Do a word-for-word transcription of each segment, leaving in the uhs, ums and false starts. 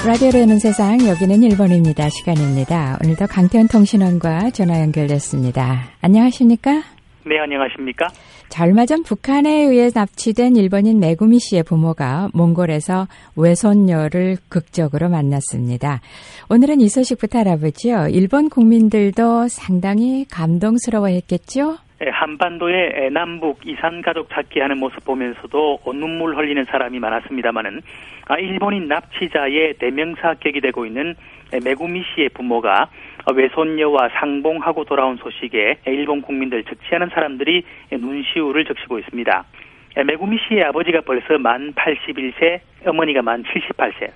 라디오로 여는 세상, 여기는 일본입니다. 시간입니다. 오늘도 강태현 통신원과 전화 연결됐습니다. 안녕하십니까? 네, 안녕하십니까? 자, 얼마 전 북한에 의해 납치된 일본인 메구미 씨의 부모가 몽골에서 외손녀를 극적으로 만났습니다. 오늘은 이 소식부터 알아보죠. 일본 국민들도 상당히 감동스러워했겠죠? 한반도의 남북 이산 가족 찾기 하는 모습 보면서도 눈물 흘리는 사람이 많았습니다만은 일본인 납치자의 대명사 합격이 되고 있는 메구미 씨의 부모가 외손녀와 상봉하고 돌아온 소식에 일본 국민들 즉시 하는 사람들이 눈시울을 적시고 있습니다. 메구미 씨의 아버지가 벌써 만 팔십일 세, 어머니가 만 칠십팔 세.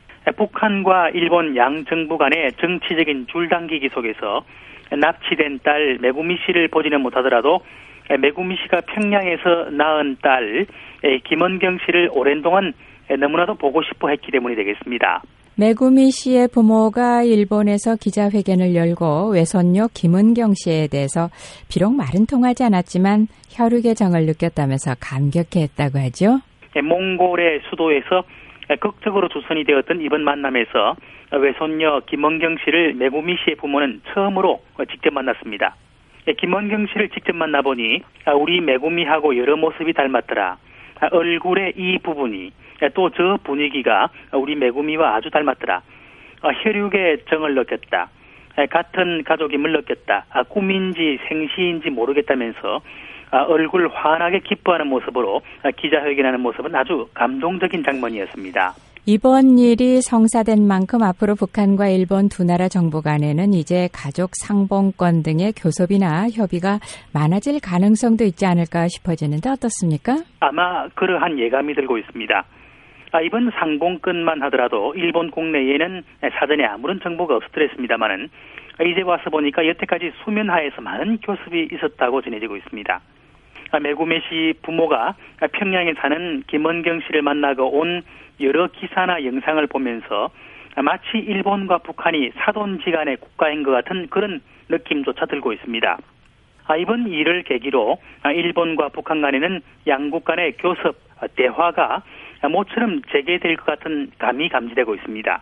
북한과 일본 양 정부 간의 정치적인 줄당기기 속에서 납치된 딸 메구미 씨를 보지는 못하더라도 메구미 씨가 평양에서 낳은 딸 김은경 씨를 오랜 동안 너무나도 보고 싶어 했기 때문이 되겠습니다. 메구미 씨의 부모가 일본에서 기자회견을 열고 외손녀 김은경 씨에 대해서 비록 말은 통하지 않았지만 혈육의 정을 느꼈다면서 감격해했다고 하죠. 몽골의 수도에서 극적으로 주선이 되었던 이번 만남에서 외손녀 김은경 씨를 메구미 씨의 부모는 처음으로 직접 만났습니다. 김은경 씨를 직접 만나보니 우리 메구미하고 여러 모습이 닮았더라. 얼굴의 이 부분이 또 저 분위기가 우리 메구미와 아주 닮았더라. 혈육의 정을 느꼈다. 같은 가족임을 느꼈다. 꿈인지 생시인지 모르겠다면서 얼굴 환하게 기뻐하는 모습으로 기자회견하는 모습은 아주 감동적인 장면이었습니다. 이번 일이 성사된 만큼 앞으로 북한과 일본 두 나라 정부 간에는 이제 가족 상봉권 등의 교섭이나 협의가 많아질 가능성도 있지 않을까 싶어지는데 어떻습니까? 아마 그러한 예감이 들고 있습니다. 이번 상봉권만 하더라도 일본 국내에는 사전에 아무런 정보가 없었더랬습니다만은 이제 와서 보니까 여태까지 수면 하에서 많은 교섭이 있었다고 전해지고 있습니다. 메구미 씨 부모가 평양에 사는 김은경 씨를 만나고 온 여러 기사나 영상을 보면서 마치 일본과 북한이 사돈지간의 국가인 것 같은 그런 느낌조차 들고 있습니다. 이번 일을 계기로 일본과 북한 간에는 양국 간의 교섭, 대화가 모처럼 재개될 것 같은 감이 감지되고 있습니다.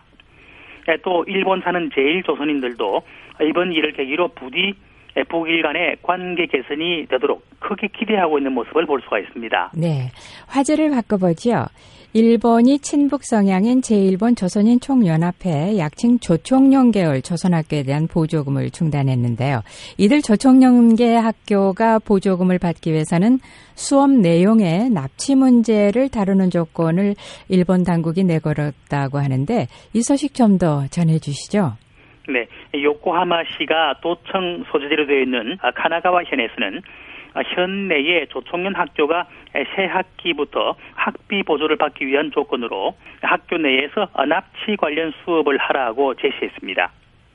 또 일본 사는 제일 조선인들도 이번 일을 계기로 부디 북일 간의 관계 개선이 되도록 크게 기대하고 있는 모습을 볼 수가 있습니다. 네, 화제를 바꿔보죠. 일본이 친북 성향인 제일본 조선인 총연합회 약칭 조총련계열 조선학교에 대한 보조금을 중단했는데요. 이들 조총련계 학교가 보조금을 받기 위해서는 수업 내용에 납치 문제를 다루는 조건을 일본 당국이 내걸었다고 하는데 이 소식 좀 더 전해주시죠. 네, 요코하마시가 도청 소재지로 되어 있는 카나가와 현에서는 현 내에 조총련 학교가 새 학기부터 학비 보조를 받기 위한 조건으로 학교 내에서 납치 관련 수업을 하라고 제시했습니다.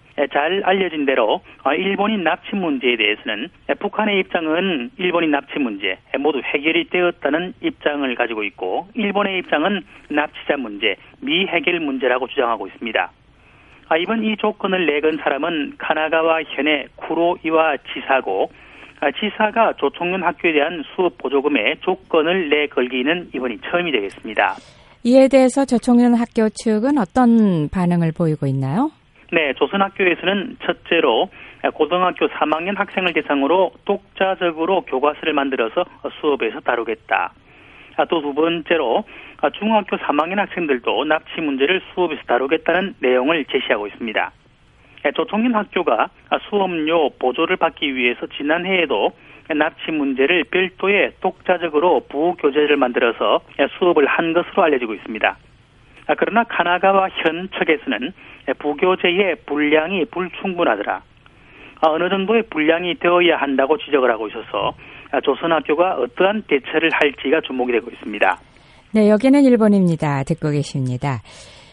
잘 알려진 대로 일본인 납치 문제에 대해서는 북한의 입장은 일본인 납치 문제 모두 해결이 되었다는 입장을 가지고 있고 일본의 입장은 납치자 문제, 미해결 문제라고 주장하고 있습니다. 이번 이 조건을 내건 사람은 카나가와 현의 쿠로이와 지사고 지사가 조총련 학교에 대한 수업 보조금의 조건을 내걸기는 이번이 처음이 되겠습니다. 이에 대해서 조총련 학교 측은 어떤 반응을 보이고 있나요? 네, 조선학교에서는 첫째로 고등학교 삼 학년 학생을 대상으로 독자적으로 교과서를 만들어서 수업에서 다루겠다. 또 두 번째로 중학교 삼 학년 학생들도 납치 문제를 수업에서 다루겠다는 내용을 제시하고 있습니다. 조총련 학교가 수업료 보조를 받기 위해서 지난해에도 납치 문제를 별도의 독자적으로 부교재를 만들어서 수업을 한 것으로 알려지고 있습니다. 그러나 카나가와 현 측에서는 부교재의 분량이 불충분하더라. 어느 정도의 분량이 되어야 한다고 지적을 하고 있어서 조선학교가 어떠한 대처를 할지가 주목이 되고 있습니다. 네, 여기는 일본입니다. 듣고 계십니다.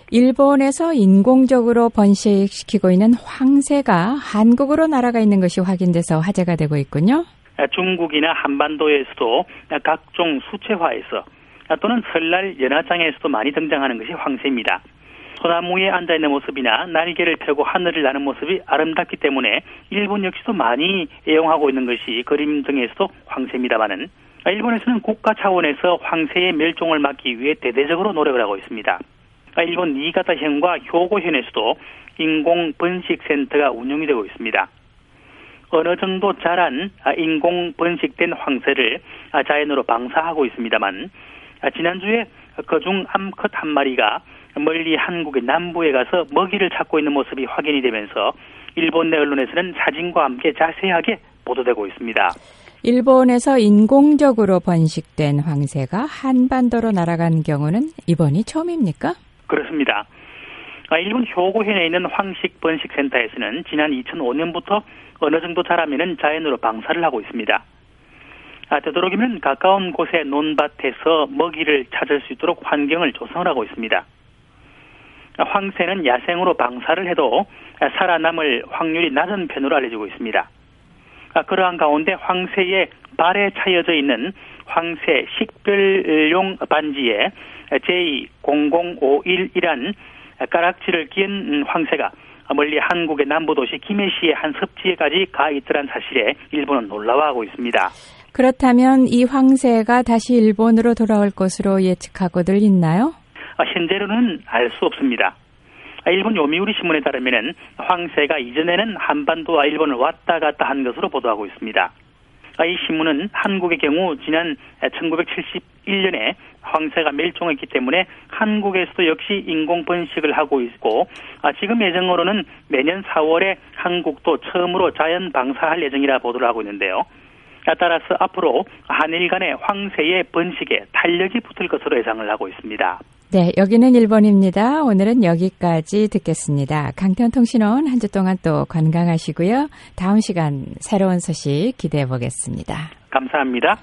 일본에서 인공적으로 번식시키고 있는 황새가 한국으로 날아가 있는 것이 확인돼서 화제가 되고 있군요. 중국이나 한반도에서도 각종 수채화에서 또는 설날 연화장에서도 많이 등장하는 것이 황새입니다. 소나무에 앉아있는 모습이나 날개를 펴고 하늘을 나는 모습이 아름답기 때문에 일본 역시도 많이 애용하고 있는 것이 그림 등에서도 황새입니다마는 일본에서는 국가 차원에서 황새의 멸종을 막기 위해 대대적으로 노력을 하고 있습니다. 일본 니가타현과 효고현에서도 인공 번식센터가 운영이 되고 있습니다. 어느 정도 자란 인공 번식된 황새를 자연으로 방사하고 있습니다만 지난주에 그중 암컷 한 마리가 멀리 한국의 남부에 가서 먹이를 찾고 있는 모습이 확인이 되면서 일본 내 언론에서는 사진과 함께 자세하게 보도되고 있습니다. 일본에서 인공적으로 번식된 황새가 한반도로 날아간 경우는 이번이 처음입니까? 그렇습니다. 일본 효고현에 있는 황식 번식센터에서는 지난 이천오 년부터 어느 정도 자라면은 자연으로 방사를 하고 있습니다. 아, 되도록이면 가까운 곳의 논밭에서 먹이를 찾을 수 있도록 환경을 조성을 하고 있습니다. 황새는 야생으로 방사를 해도 살아남을 확률이 낮은 편으로 알려지고 있습니다. 그러한 가운데 황새의 발에 차여져 있는 황새 식별용 반지에 제이 공공오일이란 가락지를 끼운 황새가 멀리 한국의 남부도시 김해시의 한 습지에까지 가 있더란 사실에 일본은 놀라워하고 있습니다. 그렇다면 이 황새가 다시 일본으로 돌아올 것으로 예측하고들 있나요? 현재로는 알 수 없습니다. 일본 요미우리 신문에 따르면 황새가 이전에는 한반도와 일본을 왔다 갔다 한 것으로 보도하고 있습니다. 이 신문은 한국의 경우 지난 천구백칠십일 년에 황새가 멸종했기 때문에 한국에서도 역시 인공 번식을 하고 있고 지금 예정으로는 내년 사월에 한국도 처음으로 자연 방사할 예정이라 보도를 하고 있는데요. 따라서 앞으로 한일 간의 황새의 번식에 탄력이 붙을 것으로 예상을 하고 있습니다. 네, 여기는 일본입니다. 오늘은 여기까지 듣겠습니다. 강태훈통신원 한 주 동안 또 건강하시고요. 다음 시간 새로운 소식 기대해 보겠습니다. 감사합니다.